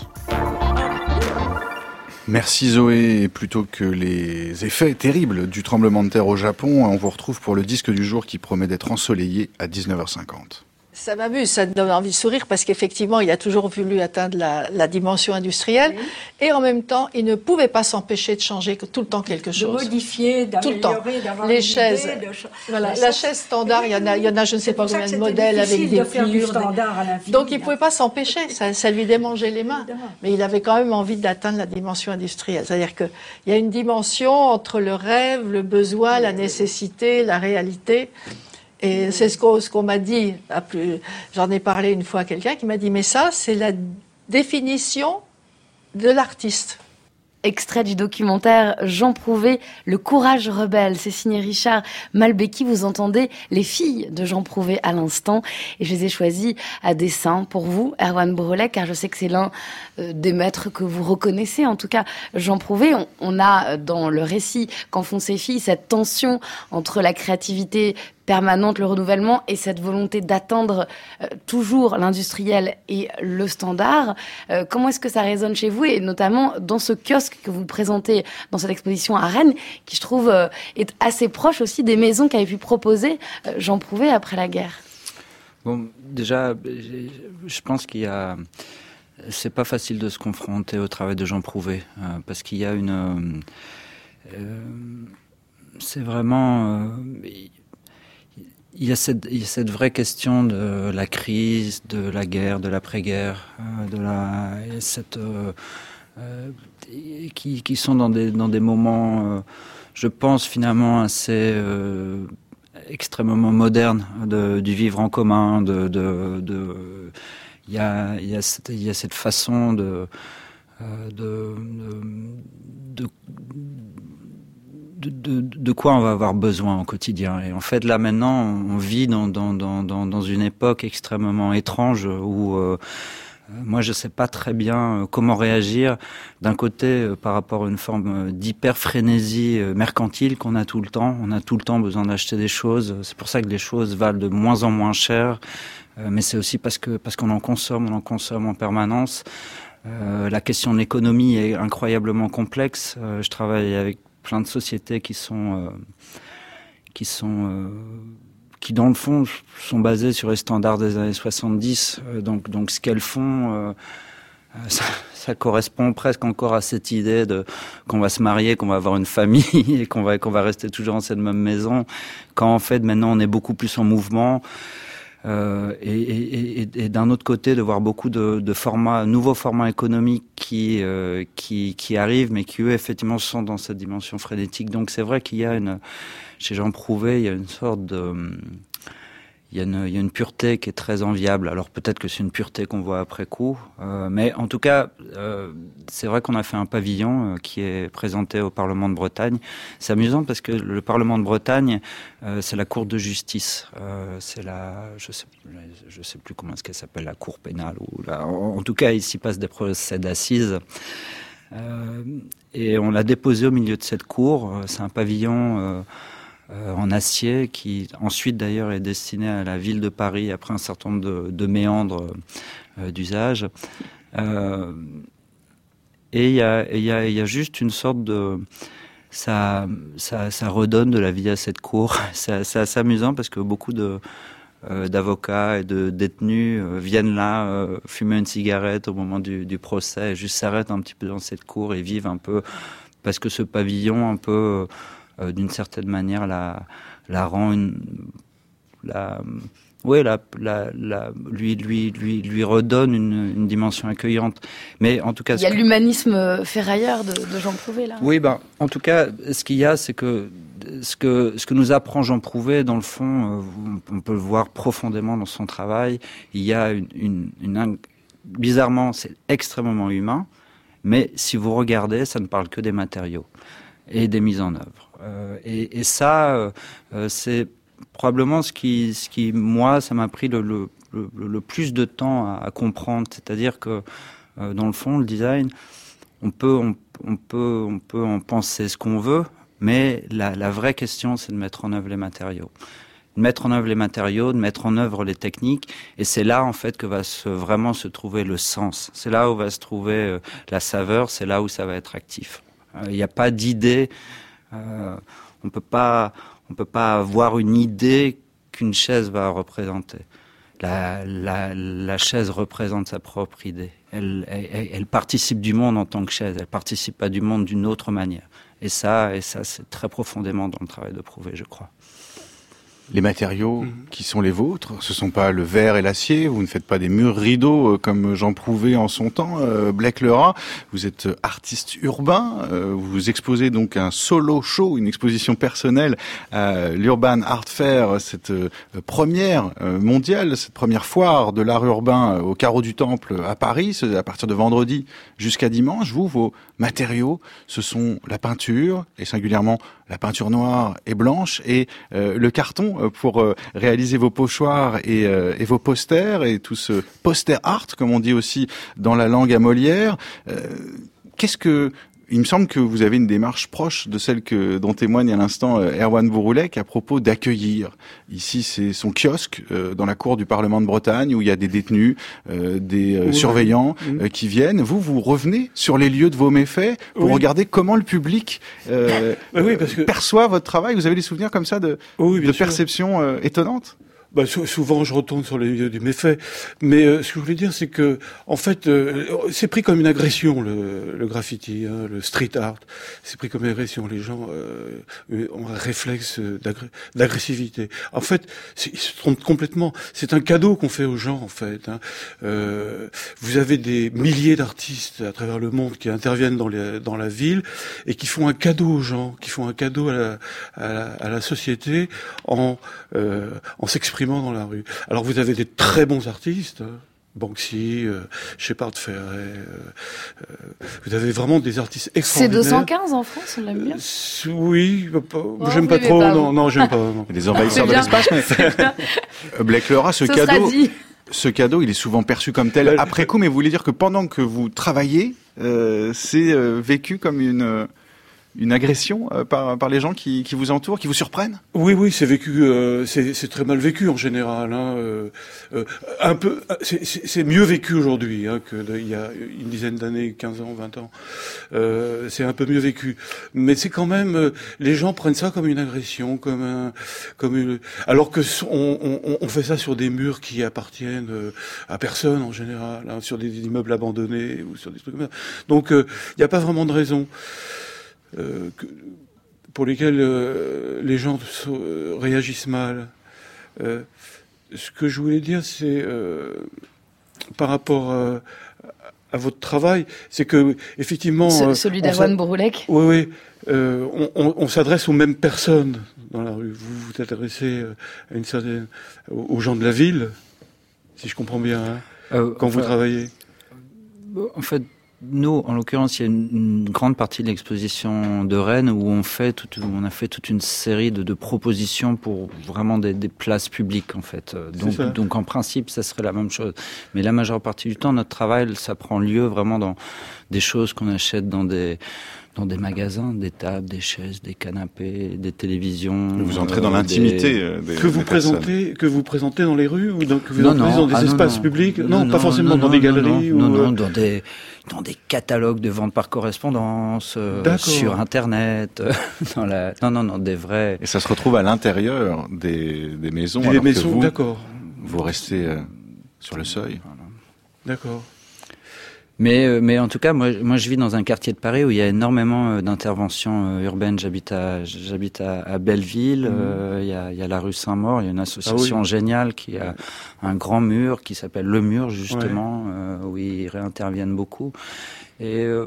Merci Zoé. Et plutôt que les effets terribles du tremblement de terre au Japon, on vous retrouve pour le disque du jour qui promet d'être ensoleillé à dix-neuf heures cinquante. Ça m'amuse, ça me donne envie de sourire parce qu'effectivement, il a toujours voulu atteindre la, la dimension industrielle oui. et en même temps, il ne pouvait pas s'empêcher de changer tout le temps quelque chose. De modifier, d'améliorer, d'avoir les une chaises, idée, de... voilà, la chaise standard, il y en a, il y en a, je ne sais pas combien de modèles avec des de faire pliures. Du standard à l'infini, donc, il ne pouvait pas s'empêcher, ça, ça lui démangeait les mains. Évidemment. Mais il avait quand même envie d'atteindre la dimension industrielle. C'est-à-dire qu'il y a une dimension entre le rêve, le besoin, la nécessité, la réalité. Et c'est ce qu'on, ce qu'on m'a dit, j'en ai parlé une fois à quelqu'un qui m'a dit, mais ça, c'est la définition de l'artiste. Extrait du documentaire Jean Prouvé, Le courage rebelle. C'est signé Richard Malbecchi. Vous entendez les filles de Jean Prouvé à l'instant. Et je les ai choisies à dessein pour vous, Erwan Brelet, car je sais que c'est l'un des maîtres que vous reconnaissez. En tout cas, Jean Prouvé, on, on a dans le récit qu'en font ces filles cette tension entre la créativité permanente, le renouvellement et cette volonté d'atteindre euh, toujours l'industriel et le standard. Euh, comment est-ce que ça résonne chez vous et notamment dans ce kiosque que vous présentez dans cette exposition à Rennes, qui je trouve euh, est assez proche aussi des maisons qu'avait pu proposer euh, Jean Prouvé après la guerre? Bon, déjà, je pense qu'il y a... C'est pas facile de se confronter au travail de Jean Prouvé, euh, parce qu'il y a une... Euh, c'est vraiment... Euh, Il y, a cette, il y a cette vraie question de la crise, de la guerre, de l'après-guerre, euh, de la, et cette, euh, euh, qui, qui sont dans des, dans des moments, euh, je pense finalement assez euh, extrêmement modernes, de, du vivre en commun. De, de, de, il y a, il y a cette, il y a cette façon de, euh, de, de, de De, de, de quoi on va avoir besoin au quotidien. Et en fait, là, maintenant, on vit dans, dans, dans, dans une époque extrêmement étrange où euh, moi, je ne sais pas très bien comment réagir. D'un côté, euh, par rapport à une forme d'hyper-frénésie euh, mercantile qu'on a tout le temps. On a tout le temps besoin d'acheter des choses. C'est pour ça que les choses valent de moins en moins cher. Euh, mais c'est aussi parce que parce qu'on en consomme, on en consomme en permanence. Euh, la question de l'économie est incroyablement complexe. Euh, je travaille avec plein de sociétés qui sont euh, qui sont euh, qui dans le fond sont basées sur les standards des années soixante-dix. Euh, donc donc ce qu'elles font, euh, ça, ça correspond presque encore à cette idée de qu'on va se marier, qu'on va avoir une famille et qu'on va qu'on va rester toujours dans cette même maison. Quand en fait maintenant on est beaucoup plus en mouvement. Euh, et, et, et, et d'un autre côté, de voir beaucoup de, de formats, nouveaux formats économiques qui, euh, qui, qui arrivent, mais qui eux effectivement sont dans cette dimension frénétique. Donc c'est vrai qu'il y a une, chez Jean Prouvé, il y a une sorte de, il y a une, il y a une pureté qui est très enviable. Alors peut-être que c'est une pureté qu'on voit après coup, euh, mais en tout cas, euh, c'est vrai qu'on a fait un pavillon euh, qui est présenté au Parlement de Bretagne. C'est amusant parce que le Parlement de Bretagne, euh, c'est la Cour de justice. Euh, c'est la, je sais, je sais plus comment est-ce qu'elle s'appelle, la Cour pénale ou la, en, en tout cas, ici passe des procès d'assises. Euh, et on l'a déposé au milieu de cette cour. C'est un pavillon. Euh, Euh, en acier, qui ensuite d'ailleurs est destiné à la ville de Paris après un certain nombre de, de méandres euh, d'usage. Euh, et il y a, y, a, y a juste une sorte de... Ça, ça, ça redonne de la vie à cette cour. C'est, c'est assez amusant parce que beaucoup de, euh, d'avocats et de détenus euh, viennent là euh, fumer une cigarette au moment du, du procès et juste s'arrêtent un petit peu dans cette cour et vivent un peu... Parce que ce pavillon un peu... Euh, d'une certaine manière, la, la rend une, la, ouais, la, la, la, lui, lui, lui, lui redonne une, une dimension accueillante. Mais en tout cas, il y a que... l'humanisme ferrailleur de, de Jean Prouvé là. Oui, ben, en tout cas, ce qu'il y a, c'est que ce que ce que nous apprend Jean Prouvé, dans le fond, euh, on peut le voir profondément dans son travail. Il y a une, une, une bizarrement, c'est extrêmement humain. Mais si vous regardez, ça ne parle que des matériaux et des mises en œuvre. Euh, et, et ça, euh, c'est probablement ce qui, ce qui, moi, ça m'a pris le, le, le, le plus de temps à, à comprendre. C'est-à-dire que, euh, dans le fond, le design, on peut, on, on peut, on peut en penser ce qu'on veut, mais la, la vraie question, c'est de mettre en œuvre les matériaux. De mettre en œuvre les matériaux, de mettre en œuvre les techniques, et c'est là en fait que va se, vraiment se trouver le sens. C'est là où va se trouver euh, la saveur, c'est là où ça va être actif. Il euh, n'y a pas d'idée. Euh, on peut pas, on peut pas avoir une idée qu'une chaise va représenter. La, la, la chaise représente sa propre idée. Elle, elle, elle participe du monde en tant que chaise. Elle participe pas du monde d'une autre manière. Et ça, et ça, c'est très profondément dans le travail de Prouvé, je crois. Les matériaux mmh. qui sont les vôtres, ce sont pas le verre et l'acier, vous ne faites pas des murs rideaux euh, comme Jean Prouvé en son temps, euh, Blake Lerat, vous êtes artiste urbain, euh, vous exposez donc un solo show, une exposition personnelle à l'Urban Art Fair, cette euh, première euh, mondiale, cette première foire de l'art urbain euh, au Carreau du Temple à Paris, c'est à partir de vendredi jusqu'à dimanche. Vous, vos matériaux, ce sont la peinture, et singulièrement la peinture noire et blanche, et euh, le carton pour euh, réaliser vos pochoirs et, euh, et vos posters, et tout ce poster art, comme on dit aussi dans la langue à Molière. Euh, qu'est-ce que... Il me semble que vous avez une démarche proche de celle que dont témoigne à l'instant Erwan Bouroulek à propos d'accueillir. Ici, c'est son kiosque euh, dans la cour du Parlement de Bretagne où il y a des détenus, euh, des euh, oui. surveillants euh, qui viennent. Vous, vous revenez sur les lieux de vos méfaits pour oui. regarder comment le public euh, oui, parce que... perçoit votre travail. Vous avez des souvenirs comme ça de, oui, de perceptions euh, étonnantes? Bah, souvent, je retourne sur les lieux du méfait. Mais euh, ce que je voulais dire, c'est que, en fait, euh, c'est pris comme une agression, le, le graffiti, hein, le street art. C'est pris comme une agression. Les gens euh, ont un réflexe d'agré- d'agressivité. En fait, ils se trompent complètement. C'est un cadeau qu'on fait aux gens, en fait. Hein. Euh, vous avez des milliers d'artistes à travers le monde qui interviennent dans, les, dans la ville et qui font un cadeau aux gens, qui font un cadeau à la, à la, à la société en, euh, en s'exprimant dans la rue. Alors vous avez des très bons artistes, hein, Banksy, euh, Shepard Fairey, euh, euh, vous avez vraiment des artistes extraordinaires. C'est deux cent quinze en France, on l'aime bien. Euh, oui, pas, oh, j'aime pas trop, pas, non, non, j'aime pas. Non. Les envahisseurs de l'espace, mais Blake Lerat, ce, ce cadeau, ce cadeau, il est souvent perçu comme tel bah, après coup, mais vous voulez dire que pendant que vous travaillez, euh, c'est euh, vécu comme une... Euh, une agression euh, par par les gens qui qui vous entourent, qui vous surprennent? Oui, oui, c'est vécu, euh, c'est c'est très mal vécu en général. Hein, euh, euh, un peu, c'est c'est mieux vécu aujourd'hui hein, que de, il y a une dizaine d'années, quinze ans, vingt ans. Euh, c'est un peu mieux vécu, mais c'est quand même euh, les gens prennent ça comme une agression, comme un, comme une, alors que on on, on fait ça sur des murs qui appartiennent euh, à personne en général, hein, sur des immeubles abandonnés ou sur des trucs comme ça. Donc il euh, n'y a pas vraiment de raison. Euh, que, pour lesquels euh, les gens euh, réagissent mal. Euh, ce que je voulais dire, c'est euh, par rapport euh, à votre travail, c'est que effectivement, Ce, celui d'Erwan Bouroulek. Oui, oui. Euh, on, on, on s'adresse aux mêmes personnes dans la rue. Vous vous adressez à une certaine, aux gens de la ville, si je comprends bien, hein, euh, quand enfin, vous travaillez. En fait. Nous, en l'occurrence, il y a une, une grande partie de l'exposition de Rennes où on fait toute, où on a fait toute une série de, de propositions pour vraiment des, des places publiques, en fait. Donc, donc, en principe, ça serait la même chose. Mais la majeure partie du temps, notre travail, ça prend lieu vraiment dans des choses qu'on achète dans des, dans des magasins, des tables, des chaises, des canapés, des télévisions. Vous entrez euh, dans l'intimité des... des, que vous des présentez, que vous présentez dans les rues ou dans, que vous non, entrez non, dans des ah, espaces non, publics. Non, non, pas non, forcément non, dans non, des galeries. Non, ou... non, non, dans des dans des catalogues de vente par correspondance, euh, sur Internet, euh, dans la... Non, non, non, des vrais... Et ça se retrouve à l'intérieur des, des maisons, des alors maisons, que vous, d'accord. vous restez euh, sur le seuil. Voilà. D'accord. Mais, euh, mais en tout cas, moi, moi, je vis dans un quartier de Paris où il y a énormément euh, d'interventions euh, urbaines. J'habite à, j'habite à, à Belleville. Mmh. Euh, il y a, il y a la rue Saint-Maur. Il y a une association ah oui. géniale qui a un grand mur qui s'appelle Le Mur, justement, ouais. euh, où ils réinterviennent beaucoup. Et, euh,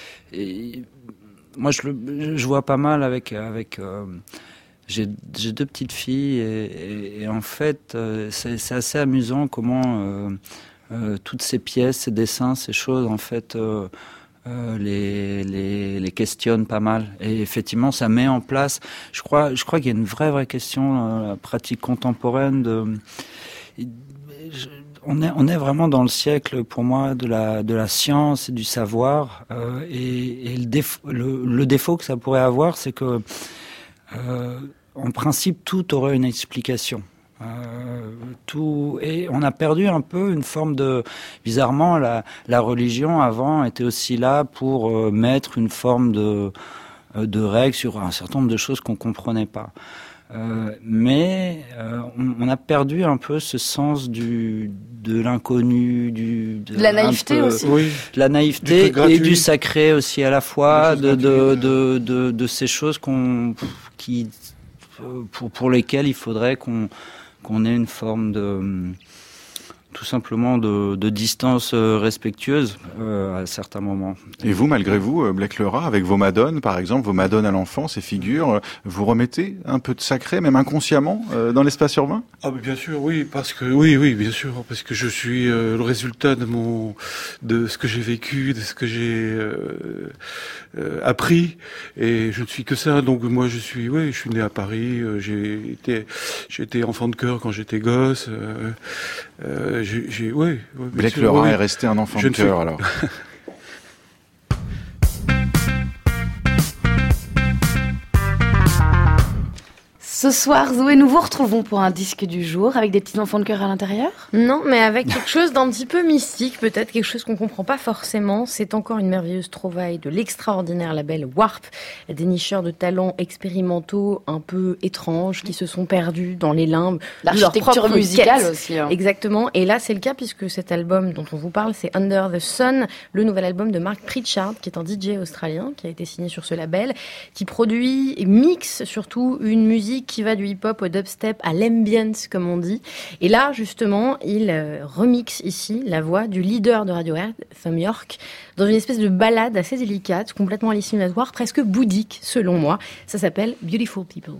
et moi, je, le, je vois pas mal avec, avec, euh, j'ai, j'ai deux petites filles et, et, et en fait, euh, c'est, c'est assez amusant comment, euh, Euh, toutes ces pièces, ces dessins, ces choses, en fait, euh, euh, les, les, les questionnent pas mal. Et effectivement, ça met en place. Je crois, je crois qu'il y a une vraie, vraie question, euh, la pratique contemporaine. De, je, on est, on est vraiment dans le siècle, pour moi, de la, de la science et du savoir. Euh, et et le, défaut, le, le défaut que ça pourrait avoir, c'est que, euh, en principe, tout aurait une explication. Euh, tout et on a perdu un peu une forme de bizarrement la la religion avant était aussi là pour euh, mettre une forme de euh, de règles sur un certain nombre de choses qu'on comprenait pas. Euh, mais euh, on, on a perdu un peu ce sens du de l'inconnu, du de la naïveté peu, aussi, oui, de la naïveté du et du sacré aussi à la fois, de de, de de de ces choses qu'on qui pour, pour lesquels il faudrait qu'on, qu'on ait une forme de... tout simplement de, de distance respectueuse euh, à certains moments. Et vous, malgré vous, Blake Le Rat, avec vos madones, par exemple, vos madones à l'enfant, ces figures, vous remettez un peu de sacré, même inconsciemment, euh, dans l'espace urbain ? Ah, mais bien sûr, oui, parce que oui, oui, bien sûr, parce que je suis euh, le résultat de mon, de ce que j'ai vécu, de ce que j'ai euh, euh, appris, et je ne suis que ça. Donc moi, je suis, oui, je suis né à Paris, euh, j'ai été, j'ai été enfant de cœur quand j'étais gosse. Euh, euh, J'ai, j'ai, ouais, ouais, Blake Le Rat ouais. est resté un enfant je de cœur, alors. Ce soir, Zoé, nous vous retrouvons pour un disque du jour avec des petits enfants de cœur à l'intérieur ? Non, mais avec quelque chose d'un petit peu mystique, peut-être quelque chose qu'on comprend pas forcément. C'est encore une merveilleuse trouvaille de l'extraordinaire label Warp, des nicheurs de talents expérimentaux un peu étranges qui se sont perdus dans les limbes de leur propre musicale quête. aussi. Hein. Exactement. Et là, c'est le cas puisque cet album dont on vous parle, c'est Under the Sun, le nouvel album de Mark Pritchard, qui est un D J australien qui a été signé sur ce label, qui produit et mixe surtout une musique qui va du hip-hop au dubstep à l'ambience, comme on dit. Et là, justement, il euh, remixe ici la voix du leader de Radiohead, Thom Yorke, dans une espèce de ballade assez délicate, complètement hallucinatoire, presque bouddhique, selon moi. Ça s'appelle Beautiful People.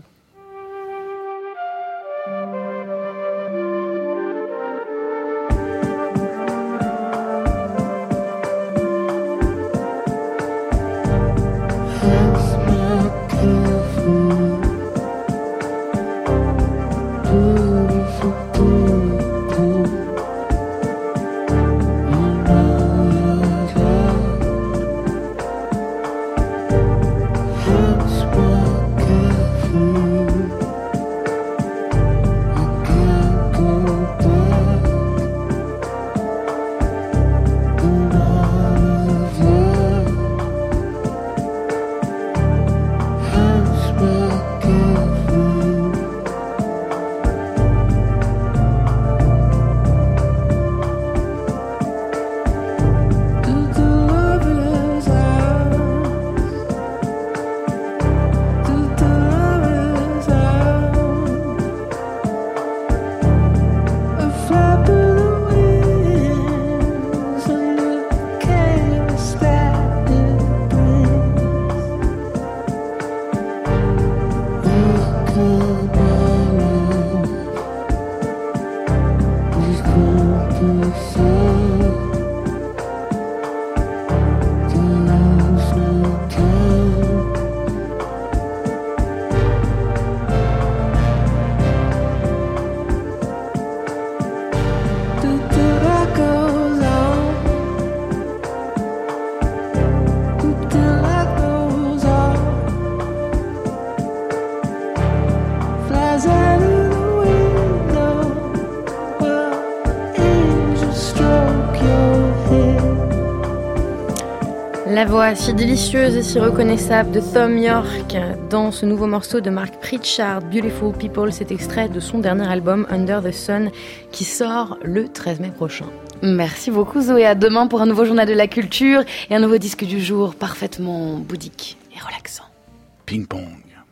La voix si délicieuse et si reconnaissable de Thom Yorke dans ce nouveau morceau de Mark Pritchard, Beautiful People, cet extrait de son dernier album Under the Sun qui sort le treize mai prochain. Merci beaucoup Zoé, à demain pour un nouveau journal de la culture et un nouveau disque du jour parfaitement bouddhique et relaxant. Ping pong.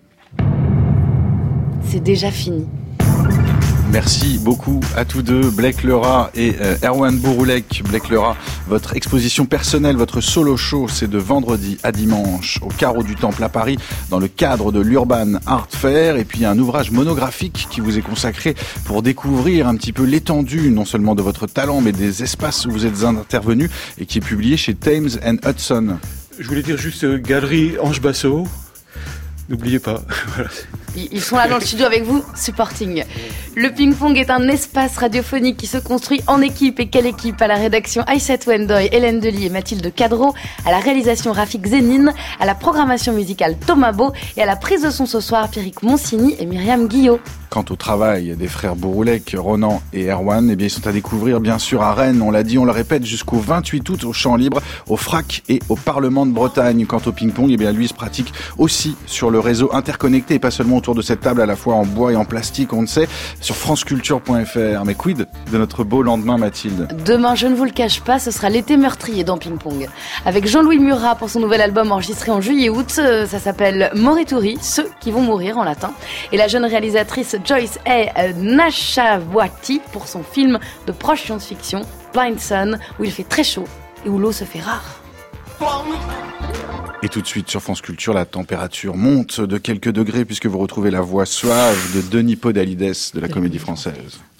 C'est déjà fini. Merci beaucoup à tous deux, Blake Le Rat et euh, Erwan Bouroulek. Blake Le Rat, votre exposition personnelle, votre solo show, c'est de vendredi à dimanche au Carreau du Temple à Paris, dans le cadre de l'Urban Art Fair. Et puis il y a un ouvrage monographique qui vous est consacré pour découvrir un petit peu l'étendue, non seulement de votre talent, mais des espaces où vous êtes intervenu, et qui est publié chez Thames and Hudson. Je voulais dire juste euh, Galerie Ange Basso. N'oubliez pas. Voilà. Ils sont là dans le studio avec vous, supporting. Le ping-pong est un espace radiophonique qui se construit en équipe. Et quelle équipe? À la rédaction Aïssatou Wendoy, Hélène Delis et Mathilde Cadreau, à la réalisation Rafik Zénine, à la programmation musicale Thomas Beau et à la prise de son ce soir Pierrick Monsigny et Myriam Guillot. Quant au travail des frères Bouroulek, Ronan et Erwan, eh bien, ils sont à découvrir bien sûr à Rennes, on l'a dit, on le répète, jusqu'au vingt-huit août au Champ Libre, au F R A C et au Parlement de Bretagne. Quant au ping-pong, eh bien, lui, il se pratique aussi sur le réseau interconnecté et pas seulement autour de cette table à la fois en bois et en plastique, on le sait, sur franceculture point f r. Mais quid de notre beau lendemain, Mathilde? Demain, je ne vous le cache pas, ce sera l'été meurtrier dans Ping Pong. Avec Jean-Louis Murat pour son nouvel album enregistré en juillet-août, ça s'appelle Morituri, ceux qui vont mourir en latin. Et la jeune réalisatrice Joyce A. Nachavati pour son film de proche science-fiction, Blind Sun, où il fait très chaud et où l'eau se fait rare. Et tout de suite sur France Culture, la température monte de quelques degrés puisque vous retrouvez la voix suave de Denis Podalides de la Comédie Française.